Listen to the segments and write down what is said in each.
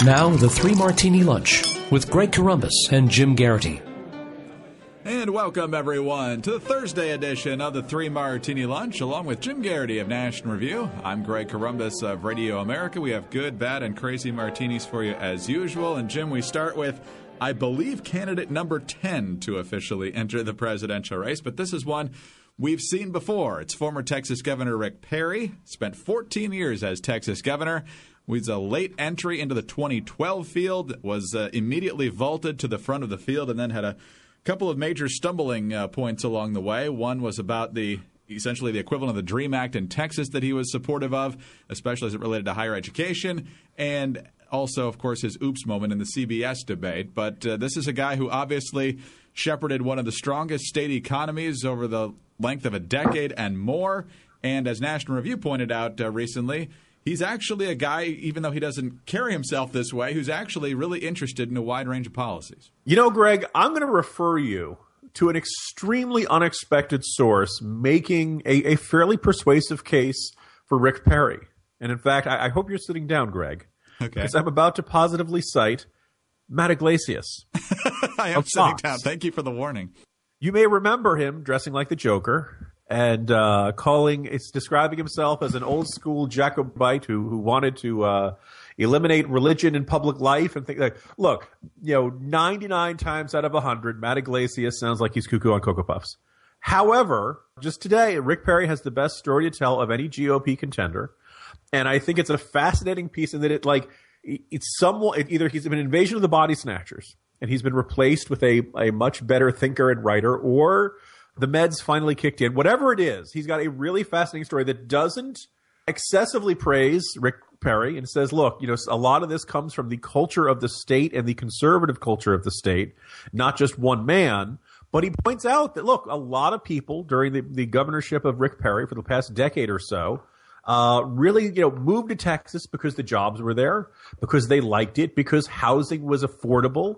Now, the Three Martini Lunch with Greg Corombos and Jim Garrity. And welcome, everyone, to the Thursday edition of the Three Martini Lunch, along with Jim Garrity of National Review. I'm Greg Corombos of Radio America. We have good, bad, and crazy martinis for you as usual. And, Jim, we start with, I believe, candidate number 10 to officially enter the presidential race. But this is one we've seen before. It's former Texas Governor Rick Perry, spent 14 years as Texas governor. Was a late entry into the 2012 field, was immediately vaulted to the front of the field, and then had a couple of major stumbling points along the way. One was about essentially the equivalent of the DREAM Act in Texas that he was supportive of, especially as it related to higher education, and also, of course, his oops moment in the CBS debate. But this is a guy who obviously shepherded one of the strongest state economies over the length of a decade and more. And as National Review pointed out recently, he's actually a guy, even though he doesn't carry himself this way, who's actually really interested in a wide range of policies. You know, Greg, I'm going to refer you to an extremely unexpected source making a fairly persuasive case for Rick Perry. And in fact, I hope you're sitting down, Greg. Okay. Because I'm about to positively cite Matt Yglesias. I am sitting down. Thank you for the warning. You may remember him dressing like the Joker and describing himself as an old school Jacobite who wanted to eliminate religion in public life and things like. Look, 99 times out of 100, Matt Yglesias sounds like he's cuckoo on Cocoa Puffs. However, just today, Rick Perry has the best story to tell of any GOP contender, and I think it's a fascinating piece in that either he's been an invasion of the body snatchers and he's been replaced with a much better thinker and writer, or the meds finally kicked in. Whatever it is, he's got a really fascinating story that doesn't excessively praise Rick Perry and says, look, a lot of this comes from the culture of the state and the conservative culture of the state, not just one man. But he points out that, look, a lot of people during the governorship of Rick Perry for the past decade or so really, moved to Texas because the jobs were there, because they liked it, because housing was affordable.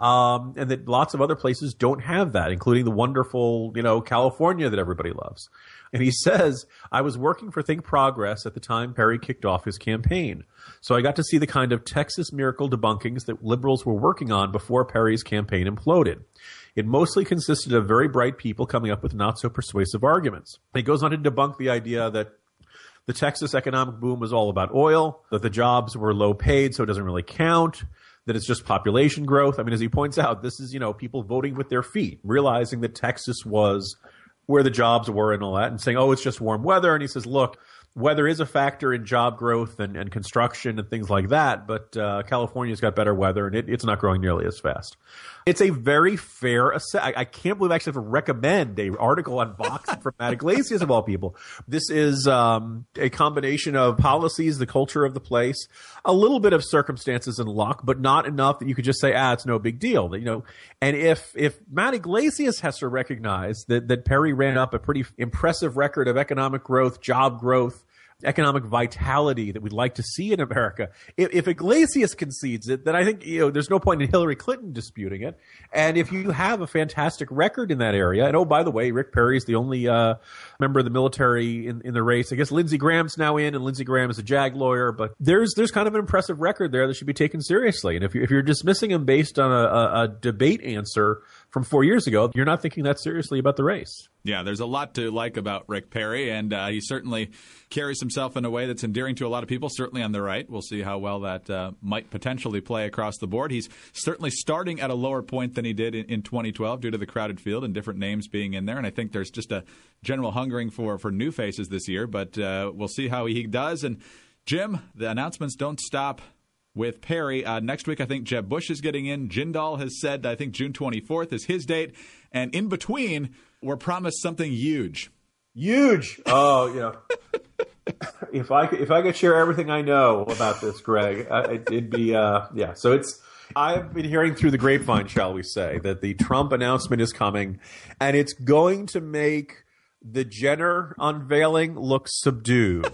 And that lots of other places don't have that, including the wonderful, California that everybody loves. And he says, I was working for Think Progress at the time Perry kicked off his campaign. So I got to see the kind of Texas miracle debunkings that liberals were working on before Perry's campaign imploded. It mostly consisted of very bright people coming up with not so persuasive arguments. He goes on to debunk the idea that the Texas economic boom was all about oil, that the jobs were low paid, so it doesn't really count, that it's just population growth. I mean, as he points out, this is, people voting with their feet, realizing that Texas was where the jobs were and all that, and saying, oh, it's just warm weather. And he says, look, weather is a factor in job growth and construction and things like that, but California's got better weather, and it's not growing nearly as fast. It's a very fair I can't believe I actually have to recommend an article on Vox from Matt Yglesias, of all people. This is a combination of policies, the culture of the place, a little bit of circumstances and luck, but not enough that you could just say, it's no big deal. And if Matt Yglesias has to recognize that Perry ran up a pretty impressive record of economic growth, job growth, economic vitality that we'd like to see in America. If Yglesias concedes it, then I think there's no point in Hillary Clinton disputing it. And if you have a fantastic record in that area, and oh, by the way, Rick Perry is the only member of the military in the race. I guess Lindsey Graham's now in, and Lindsey Graham is a JAG lawyer, but there's kind of an impressive record there that should be taken seriously. And if you're dismissing him based on a debate answer from 4 years ago, you're not thinking that seriously about the race. Yeah, there's a lot to like about Rick Perry, and he certainly carries himself in a way that's endearing to a lot of people, certainly on the right. We'll see how well that might potentially play across the board. He's certainly starting at a lower point than he did in 2012 due to the crowded field and different names being in there, and I think there's just a general hungering for new faces this year, but we'll see how he does. And Jim, the announcements don't stop with Perry. Next week, I think Jeb Bush is getting in. Jindal has said, I think June 24th is his date. And in between, we're promised something huge. Huge. Oh, if I could share everything I know about this, Greg, it'd be, yeah. So I've been hearing through the grapevine, shall we say, that the Trump announcement is coming, and it's going to make the Jenner unveiling look subdued.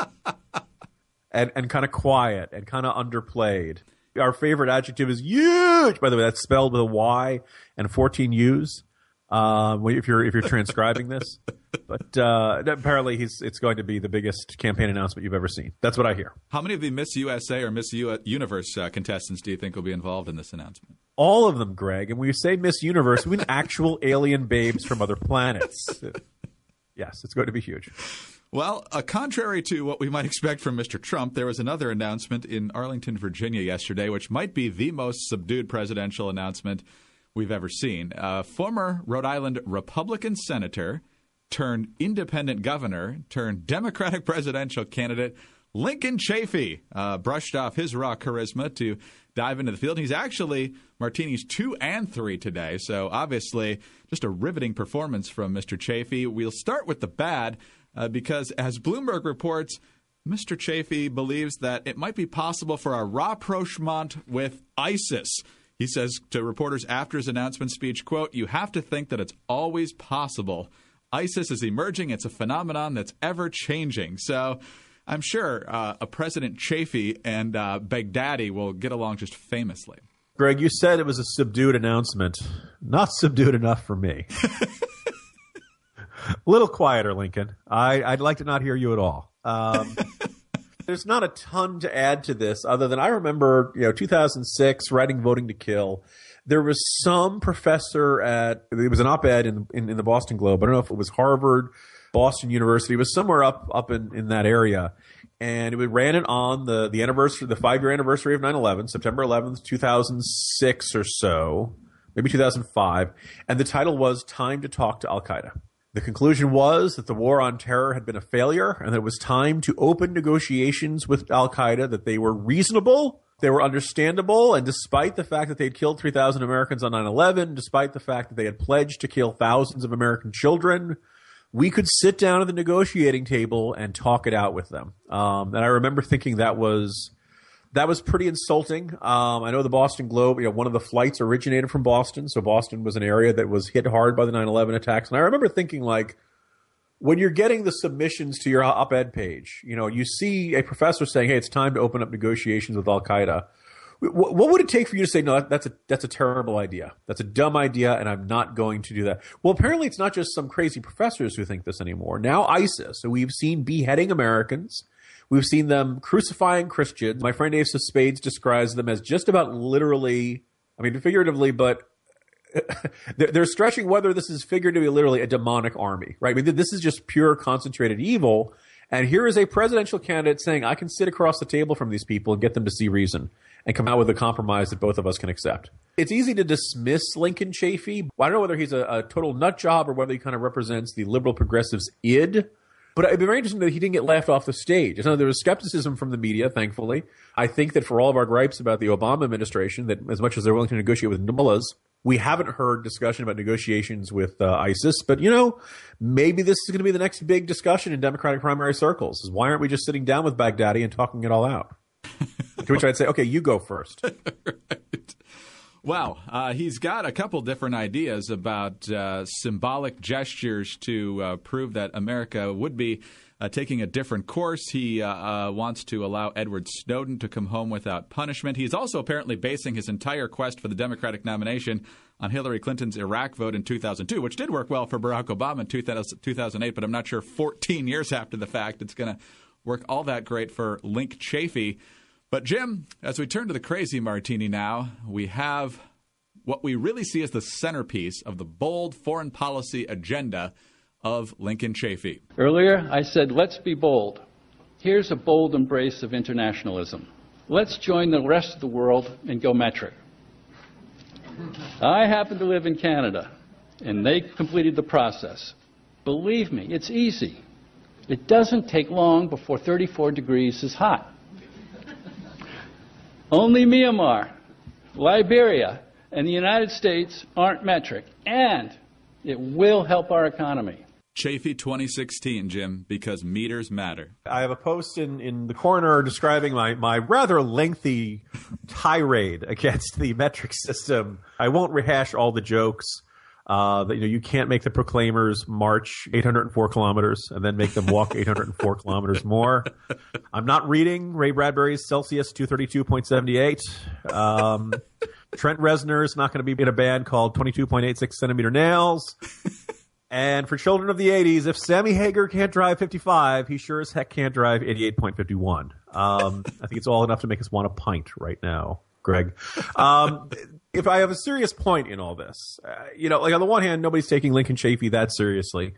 And kind of quiet and kind of underplayed. Our favorite adjective is huge. By the way, that's spelled with a Y and 14 U's. if you're transcribing this. But apparently it's going to be the biggest campaign announcement you've ever seen. That's what I hear. How many of the Miss USA or Miss Universe contestants do you think will be involved in this announcement? All of them, Greg. And when you say Miss Universe, we mean actual alien babes from other planets. Yes, it's going to be huge. Well, contrary to what we might expect from Mr. Trump, there was another announcement in Arlington, Virginia yesterday, which might be the most subdued presidential announcement we've ever seen. Former Rhode Island Republican senator turned independent governor turned Democratic presidential candidate Lincoln Chafee brushed off his raw charisma to dive into the field. He's actually Martini's 2 and 3 today, so obviously just a riveting performance from Mr. Chafee. We'll start with the bad because, as Bloomberg reports, Mr. Chafee believes that it might be possible for a rapprochement with ISIS. He says to reporters after his announcement speech, quote, "You have to think that it's always possible. ISIS is emerging. It's a phenomenon that's ever-changing." So I'm sure a President Chafee and Baghdadi will get along just famously. Greg, you said it was a subdued announcement. Not subdued enough for me. A little quieter, Lincoln. I'd like to not hear you at all. There's not a ton to add to this other than I remember, 2006, writing Voting to Kill. There was some professor it was an op-ed in the Boston Globe. I don't know if it was Harvard, Boston University. It was somewhere up in that area. And it ran it on the anniversary, the 5-year anniversary of 9/11, September 11th, 2006 or so, maybe 2005. And the title was Time to Talk to Al-Qaeda. The conclusion was that the war on terror had been a failure and that it was time to open negotiations with Al-Qaeda, that they were reasonable, they were understandable, and despite the fact that they had killed 3,000 Americans on 9/11, despite the fact that they had pledged to kill thousands of American children, we could sit down at the negotiating table and talk it out with them. And I remember thinking that was pretty insulting. I know the Boston Globe, one of the flights originated from Boston, so Boston was an area that was hit hard by the 9/11 attacks. And I remember thinking, when you're getting the submissions to your op-ed page, you see a professor saying, "Hey, it's time to open up negotiations with Al-Qaeda." What would it take for you to say, "No, that's a terrible idea. That's a dumb idea, and I'm not going to do that"? Well, apparently it's not just some crazy professors who think this anymore. Now ISIS, so we've seen beheading Americans. We've seen them crucifying Christians. My friend Asa Spades describes them as just about literally, figuratively, but they're stretching whether this is figuratively or literally a demonic army, right? This is just pure concentrated evil. And here is a presidential candidate saying, I can sit across the table from these people and get them to see reason and come out with a compromise that both of us can accept. It's easy to dismiss Lincoln Chafee. I don't know whether he's a total nut job or whether he kind of represents the liberal progressives' id. But it'd be very interesting that he didn't get laughed off the stage. So there was skepticism from the media, thankfully. I think that for all of our gripes about the Obama administration, that as much as they're willing to negotiate with mullahs, we haven't heard discussion about negotiations with ISIS. But, maybe this is going to be the next big discussion in Democratic primary circles. Is why aren't we just sitting down with Baghdadi and talking it all out? To which I'd say, okay, you go first. Right. Wow. He's got a couple different ideas about symbolic gestures to prove that America would be taking a different course. He wants to allow Edward Snowden to come home without punishment. He's also apparently basing his entire quest for the Democratic nomination on Hillary Clinton's Iraq vote in 2002, which did work well for Barack Obama in 2008, but I'm not sure 14 years after the fact it's going to work all that great for Link Chafee. But, Jim, as we turn to the crazy martini now, we have what we really see as the centerpiece of the bold foreign policy agenda of Lincoln Chafee. Earlier, I said, let's be bold. Here's a bold embrace of internationalism. Let's join the rest of the world and go metric. I happen to live in Canada, and they completed the process. Believe me, it's easy. It doesn't take long before 34 degrees is hot. Only Myanmar, Liberia, and the United States aren't metric, and it will help our economy. Chafee 2016, Jim, because meters matter. I have a post in the corner describing my rather lengthy tirade against the metric system. I won't rehash all the jokes. That you can't make the Proclaimers march 804 kilometers and then make them walk 804 kilometers more. I'm not reading Ray Bradbury's Celsius 232.78. Trent Reznor is not going to be in a band called 22.86 centimeter nails. And for children of the 80s, if Sammy Hagar can't drive 55, he sure as heck can't drive 88.51. I think it's all enough to make us want a pint right now, Greg. If I have a serious point in all this, like on the one hand, nobody's taking Lincoln Chafee that seriously.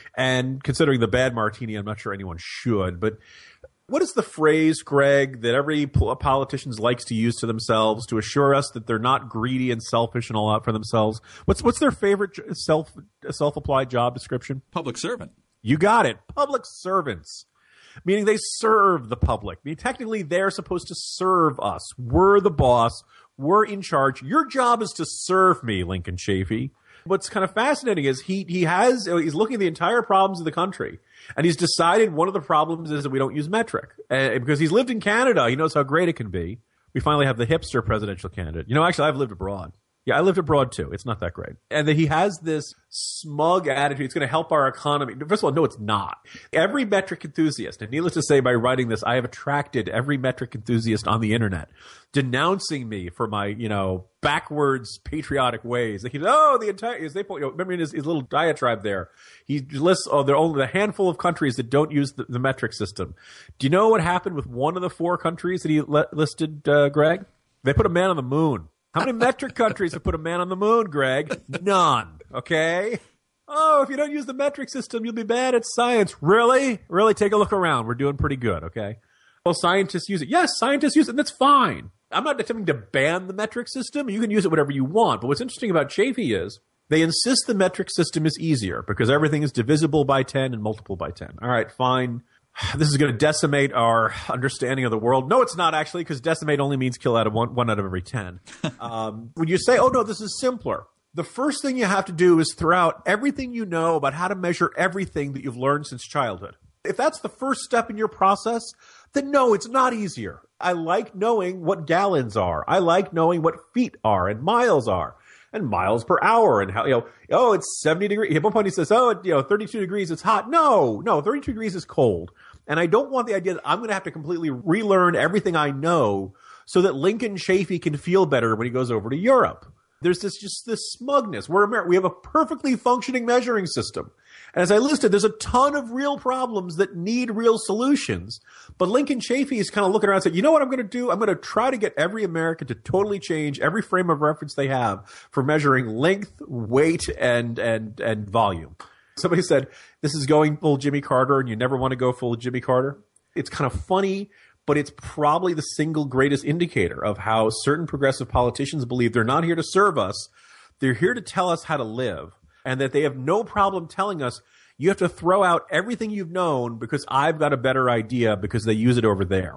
And considering the bad martini, I'm not sure anyone should. But what is the phrase, Greg, that every politician likes to use to themselves to assure us that they're not greedy and selfish and all out for themselves? What's their favorite self-applied job description? Public servant. You got it. Public servants. Meaning they serve the public. I mean, technically, they're supposed to serve us. We're the boss. We're in charge. Your job is to serve me, Lincoln Chafee. What's kind of fascinating is he's looking at the entire problems of the country, and he's decided one of the problems is that we don't use metric. Because he's lived in Canada, he knows how great it can be. We finally have the hipster presidential candidate. Actually, I've lived abroad. Yeah, I lived abroad too. It's not that great. And that he has this smug attitude. It's going to help our economy. First of all, no, it's not. Every metric enthusiast, and needless to say, by writing this, I have attracted every metric enthusiast on the internet denouncing me for my, backwards patriotic ways. Like remember in his little diatribe there, he lists, there are only a handful of countries that don't use the metric system. Do you know what happened with one of the 4 countries that he listed, Greg? They put a man on the moon. How many metric countries have put a man on the moon, Greg? None. Okay? Oh, if you don't use the metric system, you'll be bad at science. Really? Really? Take a look around. We're doing pretty good, okay? Well, scientists use it. Yes, scientists use it, and that's fine. I'm not attempting to ban the metric system. You can use it whatever you want. But what's interesting about Chafee is they insist the metric system is easier because everything is divisible by 10 and multiple by 10. All right, fine. This is going to decimate our understanding of the world. No, it's not actually, because decimate only means kill out of one out of every 10. When you say, oh, no, this is simpler, the first thing you have to do is throw out everything you know about how to measure everything that you've learned since childhood. If that's the first step in your process, then no, it's not easier. I like knowing what gallons are. I like knowing what feet are and miles are. And miles per hour, and how, it's 70 degrees. At one point he says, 32 degrees, it's hot. No, 32 degrees is cold. And I don't want the idea that I'm going to have to completely relearn everything I know so that Lincoln Chafee can feel better when he goes over to Europe. There's this smugness. We're America. We have a perfectly functioning measuring system. And as I listed, there's a ton of real problems that need real solutions. But Lincoln Chafee is kind of looking around and saying, you know what I'm going to do? I'm going to try to get every American to totally change every frame of reference they have for measuring length, weight, and volume. Somebody said, this is going full Jimmy Carter, and you never want to go full Jimmy Carter. It's kind of funny, but it's probably the single greatest indicator of how certain progressive politicians believe they're not here to serve us. They're here to tell us how to live, and that they have no problem telling us, you have to throw out everything you've known because I've got a better idea because they use it over there.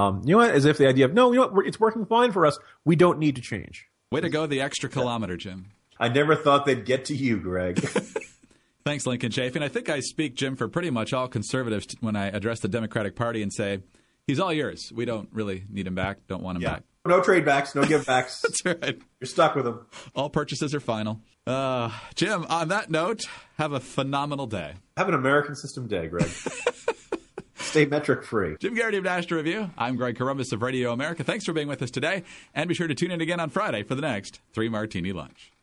As if the idea of, no, it's working fine for us. We don't need to change. Way to go the extra kilometer, Jim. I never thought they'd get to you, Greg. Thanks, Lincoln Chafee. And I think I speak, Jim, for pretty much all conservatives when I address the Democratic Party and say, he's all yours. We don't really need him back. Don't want him back. No trade backs, no give backs. That's right. You're stuck with him. All purchases are final. Jim, on that note, have a phenomenal day. Have an American system day, Greg. Stay metric free. Jim Garrity of National Review. I'm Greg Corombos of Radio America. Thanks for being with us today. And be sure to tune in again on Friday for the next 3 Martini Lunch.